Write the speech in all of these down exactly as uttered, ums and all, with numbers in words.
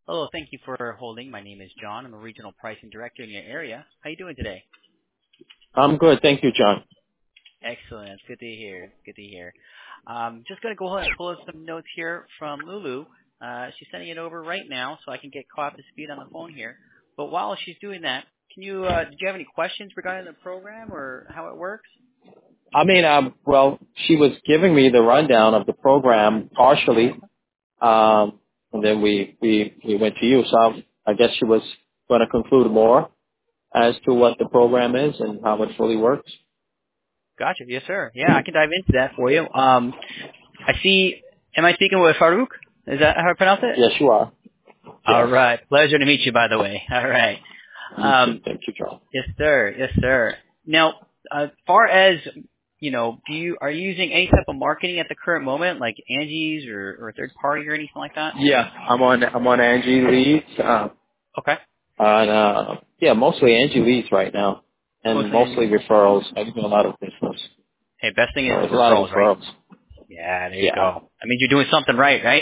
Hello, thank you for holding. My name is John. I'm a regional pricing director in your area. How you doing today? I'm good. Thank you, John. Excellent. Good to hear. Good to hear. Um, just going to go ahead and pull up some notes here from Lulu. Uh, she's sending it over right now so I can get caught up to speed on the phone here. But while she's doing that, can you, uh, do you have any questions regarding the program or how it works? I mean, um, well, she was giving me the rundown of the program partially, um, and then we, we, we went to you. So I guess she was going to conclude more as to what the program is and how it fully works. Gotcha. Yes, sir. Yeah, I can dive into that for you. Um, I see, am I speaking with Farouk? Is that how I pronounce it? Yes, you are. All Yes. right. Pleasure to meet you, by the way. All right. You too. Um, Thank you, John. yes, sir. Yes, sir. Now, as far as, you know, do you, are you using any type of marketing at the current moment, like Angie's or, or a third party or anything like that? Yeah, I'm on, I'm on Angie Leads, uh, Okay. on, uh, yeah, mostly Angie Leads right now and Mostly mostly Angie. referrals. I do a lot of business. Hey, best thing So is there's a lot of referrals, right? referrals. Yeah, there you Yeah. go. I mean, you're doing something right, right?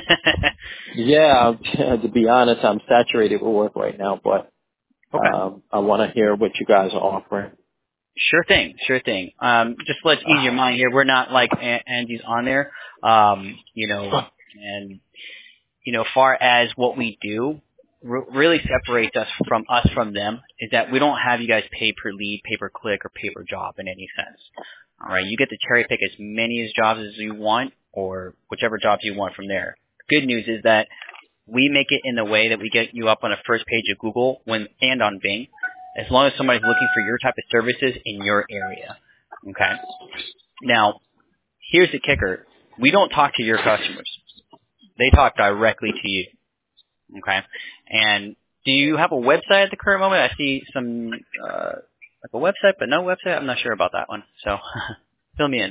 Yeah, to be honest, I'm saturated with work right now, but Okay. um, I want to hear what you guys are offering. Sure thing, sure thing. Um, just let's ease your mind here. We're not like A- Angie's on there, um, you know, and you know, far as what we do, r- really separates us from us from them is that we don't have you guys pay per lead, pay per click, or pay per job in any sense. All right, you get to cherry pick as many as jobs as you want, or whichever jobs you want from there. Good news is that we make it in the way that we get you up on the first page of Google when and on Bing, as long as somebody's looking for your type of services in your area. Okay. Now, here's the kicker: we don't talk to your customers; they talk directly to you. Okay. And do you have a website at the current moment? I see some uh, like a website, but no website. I'm not sure about that one. So fill me in.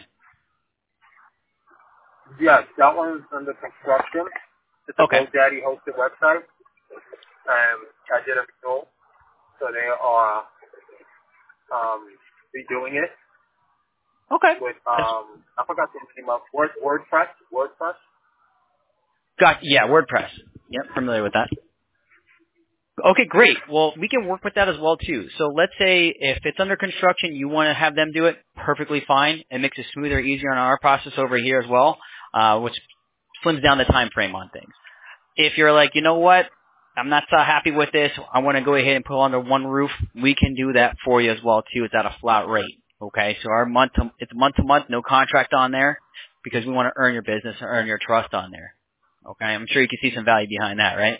Yes, that one's under construction. It's a Okay. GoDaddy hosted website. Um, I did a renewal, so they are um, redoing it Okay. with, That's, um, I forgot the name of Word, WordPress. WordPress. got yeah, WordPress. Yep, familiar with that. Okay, great. Well, we can work with that as well too. So let's say if it's under construction, you want to have them do it, perfectly fine. It makes it smoother, easier on our process over here as well, uh, which slims down the time frame on things. If you're like, you know what, I'm not so happy with this, I want to go ahead and put it under one roof, we can do that for you as well too. It's at a flat rate. Okay, so our month to, it's month to month, no contract on there, because we want to earn your business and earn your trust on there. Okay, I'm sure you can see some value behind that, right?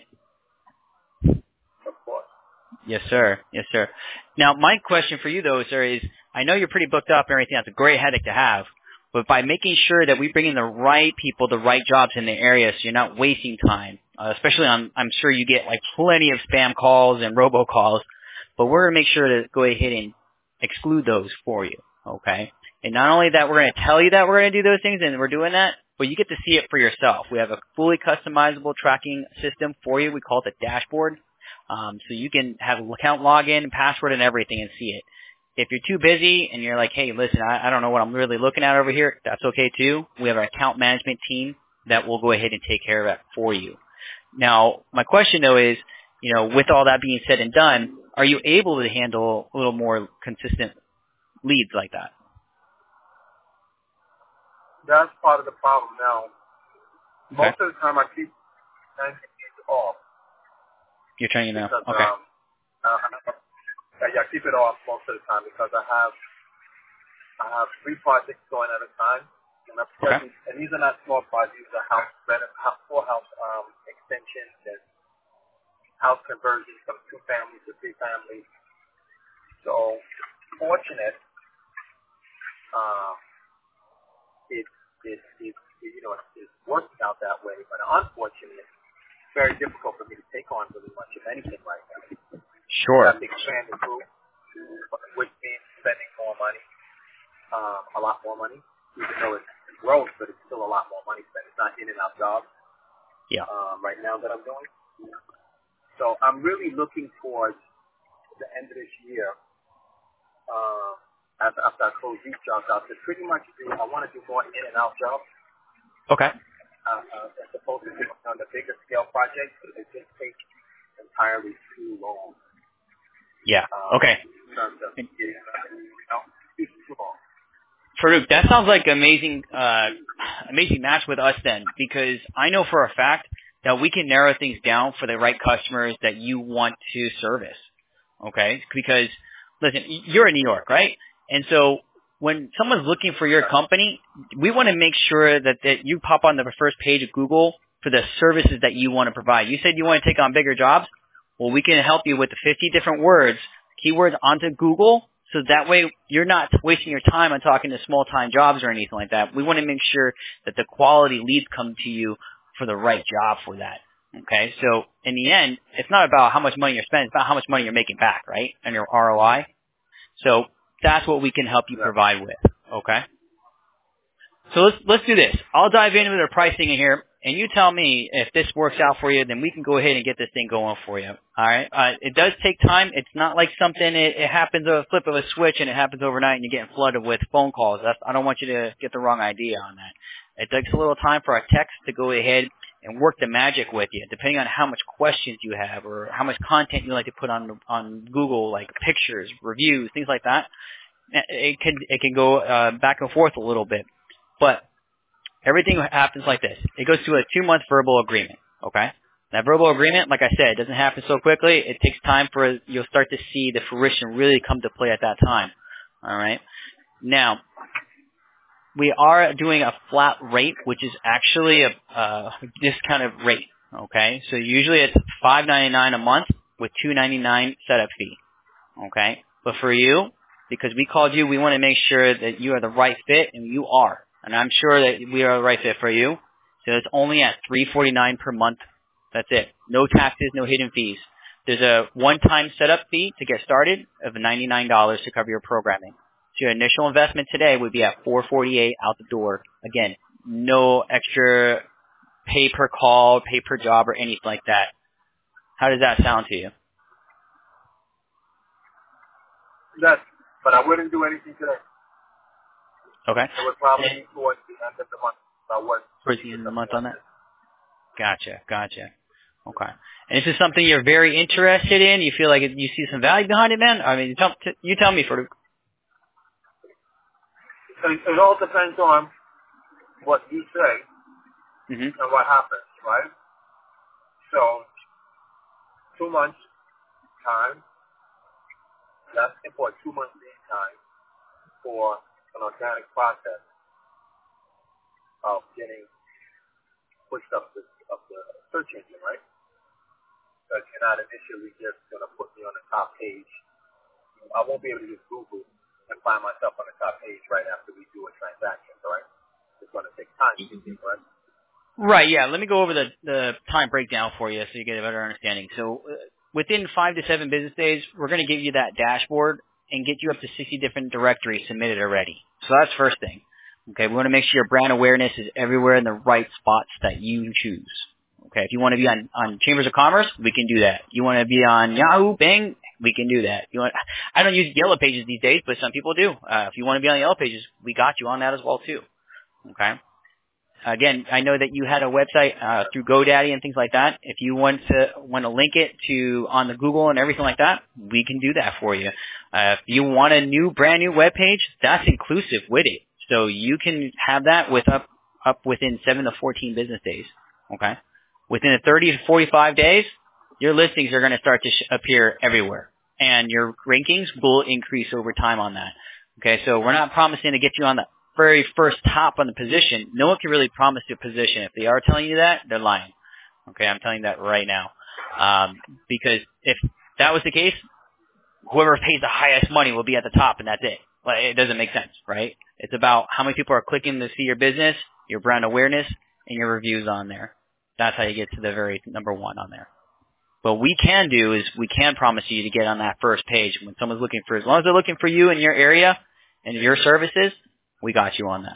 Of course. Yes, sir. Yes, sir. Now, my question for you, though, sir, is I know you're pretty booked up and everything. That's a great headache to have. But by making sure that we bring in the right people, the right jobs in the area so you're not wasting time, uh, especially on, I'm sure you get like plenty of spam calls and robocalls, but we're going to make sure to go ahead and exclude those for you, okay? And not only that, we're going to tell you that we're going to do those things and we're doing that, but you get to see it for yourself. We have a fully customizable tracking system for you. We call it the dashboard. Um, so you can have account login, password, and everything and see it. If you're too busy and you're like, hey, listen, I, I don't know what I'm really looking at over here, that's okay too. We have an account management team that will go ahead and take care of that for you. Now, my question though is, you know, with all that being said and done, are you able to handle a little more consistent leads like that? That's part of the problem now. Okay. Most of the time I keep sending it off You're turning it now. because, Okay. um, uh, I, I keep it off most of the time because I have I have three projects going at a time, and, I'm Okay. and these are not small projects. These are house, house full house um, extensions and house conversions from two families to three families. So, fortunate, um, it, it, it, it, you know, it's working out that way. But unfortunate, it's very difficult for me to take on really much of anything right now. I Sure. have to expand the group, which means spending more money. Um, a lot more money, even though it grows, but it's still a lot more money spent. It's not in and out jobs Yeah. um, right now that I'm doing. So I'm really looking towards the end of this year, um, after, after I close these jobs out, to pretty much do, I want to do more in and out jobs, Okay. uh, uh, as opposed to doing on the bigger scale projects. project, but it just takes entirely too long. Yeah. Um, Okay. In terms of getting, you know, it's too long. Farouk, that sounds like amazing, uh, amazing match with us then, because I know for a fact that we can narrow things down for the right customers that you want to service. Okay? Because, listen, you're in New York, right? And so when someone's looking for your company, we want to make sure that, that you pop on the first page of Google for the services that you want to provide. You said you want to take on bigger jobs. Well, we can help you with the fifty different words, keywords onto Google, so that way you're not wasting your time on talking to small-time jobs or anything like that. We want to make sure that the quality leads come to you for the right job for that. Okay? So in the end, it's not about how much money you're spending. It's about how much money you're making back, right, and your R O I. So that's what we can help you provide with. Okay? So let's let's do this. I'll dive into the pricing in here, and you tell me if this works out for you. Then we can go ahead and get this thing going for you. All right. Uh, it does take time. It's not like something. It, it happens at a flip of a switch, and it happens overnight, and you're getting flooded with phone calls. That's, I don't want you to get the wrong idea on that. It takes a little time for our techs to go ahead and work the magic with you, depending on how much questions you have or how much content you like to put on on Google, like pictures, reviews, things like that. It can it can go uh, back and forth a little bit. But everything happens like this. It goes through a two-month verbal agreement, okay? That verbal agreement, like I said, it doesn't happen so quickly. It takes time for you'll start to see the fruition really come to play at that time, all right? Now, we are doing a flat rate, which is actually a uh, discounted rate, okay? So usually it's five ninety-nine a month with two ninety-nine setup fee, okay? But for you, because we called you, we want to make sure that you are the right fit, and you are. And I'm sure that we are the right fit for you. So it's only at three forty-nine per month. That's it. No taxes, no hidden fees. There's a one-time setup fee to get started of ninety-nine dollars to cover your programming. So your initial investment today would be at four forty-eight out the door. Again, no extra pay per call, pay per job, or anything like that. How does that sound to you? Yes, but I wouldn't do anything today. Okay. It would probably be towards the end of the month. I was Towards the end of the month on that? Gotcha, gotcha. Okay. And is this something you're very interested in? You feel like you see some value behind it, man? I mean, you tell, you tell me. For it, it all depends on what you say mm-hmm. and what happens, right? So, two months time, that's important, two months lead time for an organic process of getting pushed up the, up the search engine, right? Because you're not initially just going to put me on the top page. I won't be able to just Google and find myself on the top page right after we do a transaction, right? It's going to take time, right? Right, yeah. Let me go over the, the time breakdown for you so you get a better understanding. So uh, within five to seven business days, we're going to give you that dashboard and get you up to sixty different directories submitted already. So that's first thing. Okay, we want to make sure your brand awareness is everywhere in the right spots that you choose. Okay, if you want to be on, on Chambers of Commerce, we can do that. You want to be on Yahoo, Bing, we can do that. You want, I don't use Yellow Pages these days, but some people do. Uh, if you want to be on Yellow Pages, we got you on that as well too. Okay. Again, I know that you had a website uh, through GoDaddy and things like that. If you want to want to link it to on the Google and everything like that, we can do that for you. Uh, if you want a new, brand new web page, that's inclusive with it. So you can have that with up up within seven to fourteen business days. Okay, within thirty to forty-five days, your listings are going to start to sh- appear everywhere, and your rankings will increase over time on that. Okay, so we're not promising to get you on the very first top on the position. No one can really promise you a position. If they are telling you that, they're lying. Okay, I'm telling you that right now. Um, because if that was the case, whoever pays the highest money will be at the top, and that's it. Like, it doesn't make sense, right? It's about how many people are clicking to see your business, your brand awareness, and your reviews on there. That's how you get to the very number one on there. What we can do is we can promise you to get on that first page when someone's looking for, as long as they're looking for you in your area and your services, we got you on that.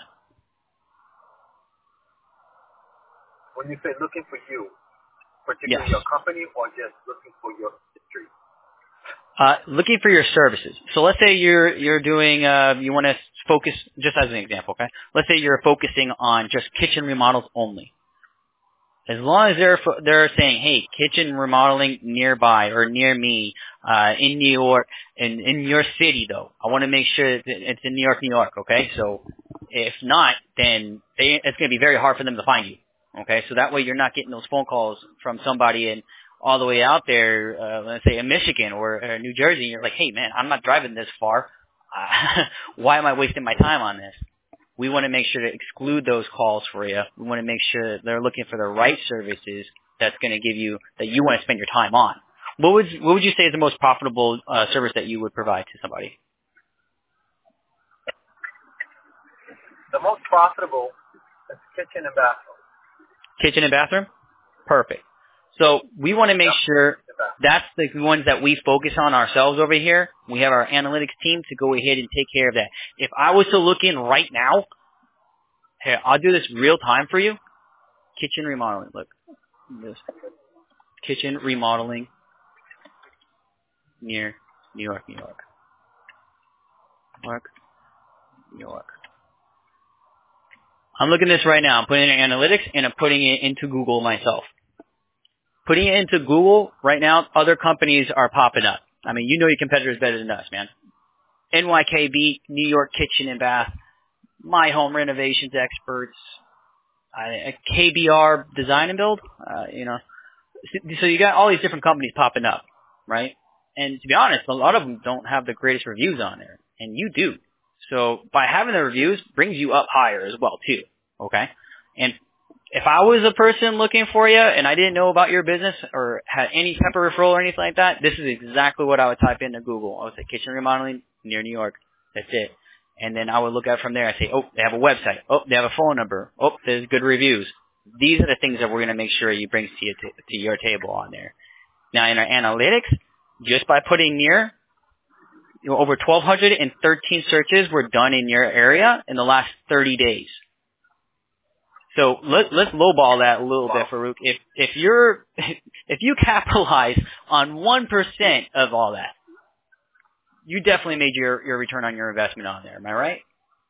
When you say looking for you, particularly yes. your company, or just looking for your industry? Uh, looking for your services. So let's say you're you're doing uh, you want to focus, just as an example, okay? Let's say you're focusing on just kitchen remodels only. As long as they're they're saying, hey, kitchen remodeling nearby or near me, uh, in New York, in in your city though, I want to make sure that it's in New York, New York. Okay, so if not, then they, it's going to be very hard for them to find you. Okay, so that way you're not getting those phone calls from somebody in all the way out there, uh, let's say in Michigan or, or New Jersey. And you're like, hey man, I'm not driving this far. Uh, why am I wasting my time on this? We want to make sure to exclude those calls for you. We want to make sure that they're looking for the right services that's going to give you, that you want to spend your time on. What would, what would you say is the most profitable uh, service that you would provide to somebody? The most profitable is kitchen and bathroom. Kitchen and bathroom? Perfect. So we want to make Yep. sure that's the ones that we focus on ourselves over here. We have our analytics team to go ahead and take care of that. If I was to look in right now, here, I'll do this real time for you. Kitchen remodeling. Look. This. Kitchen remodeling near New York, New York. New York, New York. I'm looking at this right now. I'm putting it in analytics and I'm putting it into Google myself. Putting it into Google right now, other companies are popping up. I mean, you know your competitors better than us, man. N Y K B, New York Kitchen and Bath, My Home Renovations Experts, uh, K B R Design and Build, uh, you know. So you got all these different companies popping up, right? And to be honest, a lot of them don't have the greatest reviews on there, and you do. So by having the reviews brings you up higher as well too, okay? And if I was a person looking for you and I didn't know about your business or had any type of referral or anything like that, this is exactly what I would type into Google. I would say kitchen remodeling near New York. That's it. And then I would look at it from there. I say, oh, they have a website. Oh, they have a phone number. Oh, there's good reviews. These are the things that we're going to make sure you bring to your, t- to your table on there. Now, in our analytics, just by putting near, you know, over one thousand two hundred thirteen searches were done in your area in the last thirty days. So let, let's lowball that a little bit, Farouk. If if you're if you capitalize on one percent of all that, you definitely made your, your return on your investment on there. Am I right?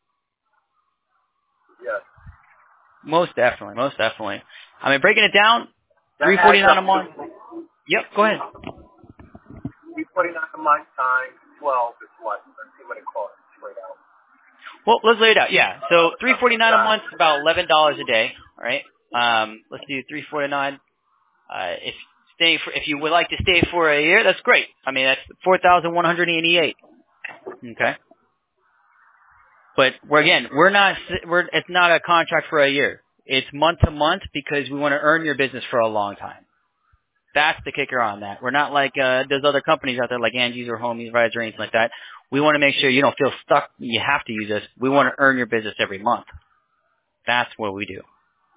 Yes. Most definitely, most definitely. I mean, breaking it down, three forty nine a month. Yep, go ahead. three forty nine a month times twelve is what? Let's see what it costs straight out. Well, let's lay it out. Yeah, so three forty nine a month is about eleven dollars a day. All right. Um, let's do three forty nine. Uh, if stay for, if you would like to stay for a year, that's great. I mean, that's four thousand one hundred eighty eight. Okay. But we're again, we're not. We're it's not a contract for a year. It's month to month because we want to earn your business for a long time. That's the kicker on that. We're not like uh, there's other companies out there like Angie's or Homies Rides or anything like that. We want to make sure you don't feel stuck. You have to use us. We want to earn your business every month. That's what we do.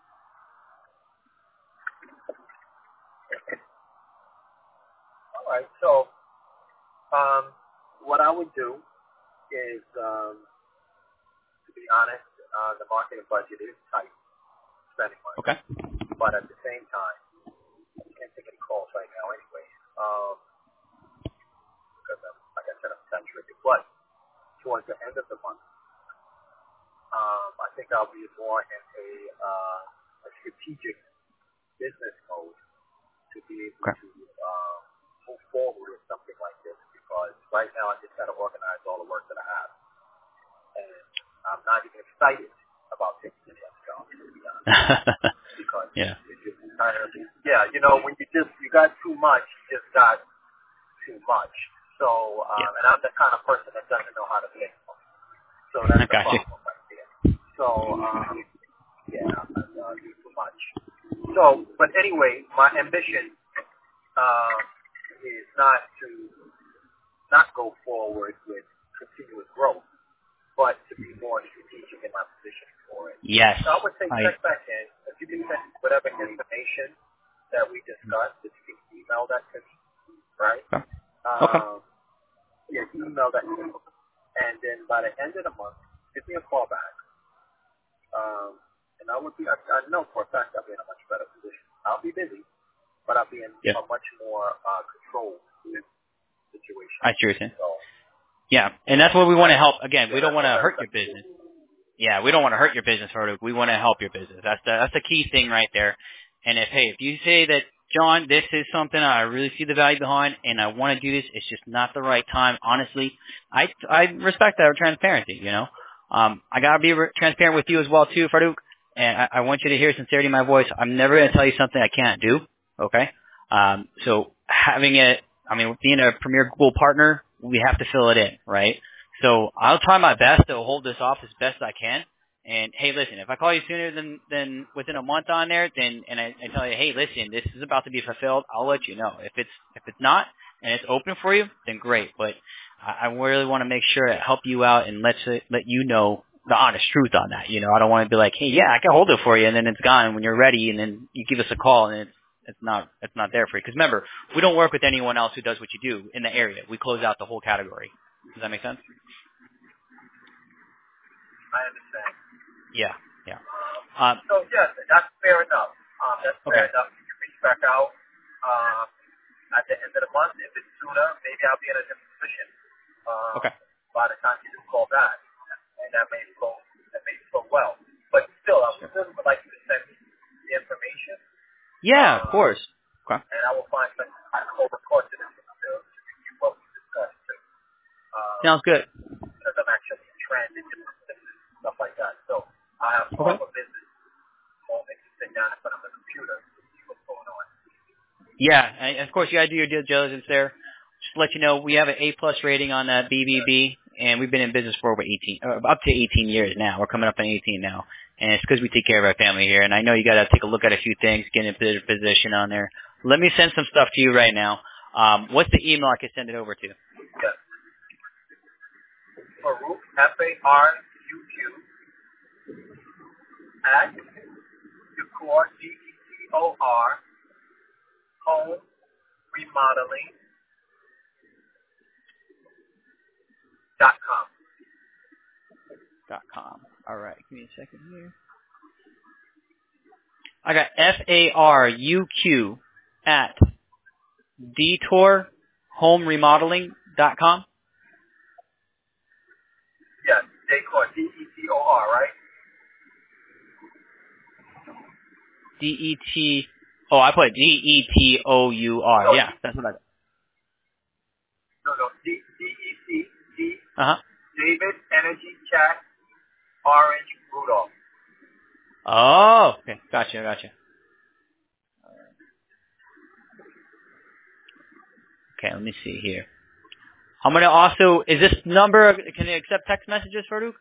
All right. So, um, what I would do is, um, to be honest, uh, the marketing budget is tight, spending money. Okay. But at the same time, I can't take any calls right now anyway. Um, because I'm, like I said, I'm saturated. But towards the end of the month, um, I think I'll be more in a, uh, a strategic business mode to be able Okay. to um, move forward with something like this. Because right now I just got to organize all the work that I have, and I'm not even excited about taking the next job, to be honest. Because yeah. it's just entirely, yeah, you know, when you just you got too much, you just got too much. So, um, Yeah. and I'm the kind of person that doesn't know how to think. So that's I the got you. problem right there. So, um, yeah, I'm uh, do too much. So, but anyway, my ambition uh, is not to not go forward with continuous growth, but to be more strategic in my position for it. Yes. So I would say I, check back in. If you can send whatever information that we discussed, if you can email that to me, right? Okay. Um, Okay. Yeah, email that to me. And then by the end of the month, give me a call back. Um, and I would be, I, I know for a fact I'll be in a much better position. I'll be busy, but I'll be in Yeah. a much more uh, controlled situation. I see what you're saying. So, Yeah, and that's what we want to help. Again, we yeah, don't want to that's- hurt your business. Yeah, we don't want to hurt your business, Farouk. We want to help your business. That's the that's the key thing right there. And if, hey, if you say that, John, this is something I really see the value behind and I want to do this, it's just not the right time, honestly, I, I respect that transparency, you know. Um, I got to be re- transparent with you as well, too, Farouk. And I, I want you to hear sincerity in my voice. I'm never going to tell you something I can't do, okay? Um, so having it, I mean, being a Premier Google partner, we have to fill it in, right? So I'll try my best to hold this off as best I can. And hey, listen, if I call you sooner than than within a month on there, then and I, I tell you, hey, listen, this is about to be fulfilled, I'll let you know. If it's if it's not and it's open for you, then great. But I, I really want to make sure to help you out and let let you know the honest truth on that. You know, I don't want to be like, hey, yeah, I can hold it for you, and then it's gone when you're ready, and then you give us a call and it's it's not it's not there for you. Because remember, we don't work with anyone else who does what you do in the area. We close out the whole category. Does that make sense? I understand. Yeah, yeah. Um, Um, so yes, that's fair enough. Um, that's fair okay. enough. You can reach back out um, at the end of the month. If it's sooner, maybe I'll be in a different position. Um, Okay. By the time you do call back, and that may go that may go well. But still, I still would like you to send me the information. Yeah, of Um, course. Okay. and I will find some. I will record to this to review what we discussed too. Um, Sounds good. because I'm actually in transit and stuff like that. So I have Okay. all the business moment to sit down in front of the computer to see what's going on. Yeah, and of course you got to do your due diligence there. Just to let you know, we have an A plus rating on that B B B, and we've been in business for over eighteen, uh, up to eighteen years now. We're coming up on eighteen now, and it's because we take care of our family here. And I know you got to take a look at a few things, get in a position on there. Let me send some stuff to you right now. Um, what's the email I can send it over to? Yes. Farouk, F A R U Q, at Decor, D E C O R, home remodeling dot com. Dot com. All right, give me a second here. I got F A R U Q at detour home remodeling dot com. Yes, Decor, D E C O R, right? D E T. Oh, I put D E T O U R. No, Yeah, that's what I got. No, no, D D E C D Uh huh. David Energy Chat Orange Rudolph. Oh, okay. Gotcha, gotcha. Okay, let me see here. I'm gonna also. Is this number? Can you accept text messages, Farouk?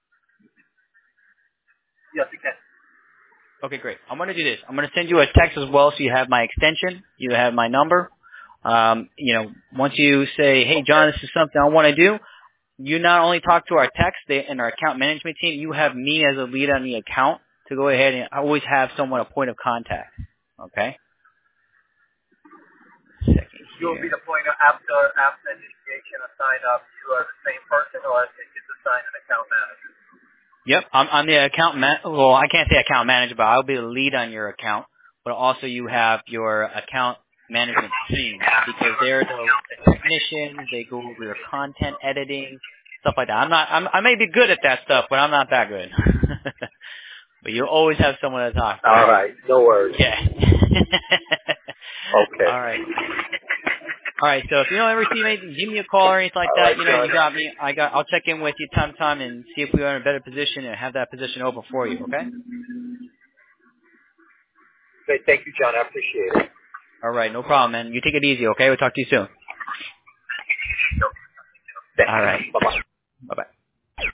Yes, you can. Okay, great. I'm going to do this. I'm going to send you a text as well so you have my extension. You have my number. Um, you know, once you say, hey, John, this is something I want to do, you not only talk to our text they, and our account management team, you have me as a lead on the account to go ahead and always have someone a point of contact. Okay? Second You'll be here. the pointer after after initiation or sign up. You are the same person, or is it just assign an account manager? Yep, I'm, I'm the account man. Well, I can't say account manager, but I'll be the lead on your account. But also, you have your account management team because they're the, the technicians. They go over your content editing, stuff like that. I'm not. I'm, I may be good at that stuff, but I'm not that good. But you'll always have someone to talk to. All right, no worries. Yeah. Okay. All right. All right. So if you don't ever see anything, give me a call or anything like All that. right, You know, John. you got me. I got. I'll check in with you time to time and see if we are in a better position and have that position open for you. Okay. Okay, thank you, John. I appreciate it. All right. No problem, man. You take it easy. Okay. We'll talk to you soon. Thank All right. you. Bye bye. Bye bye.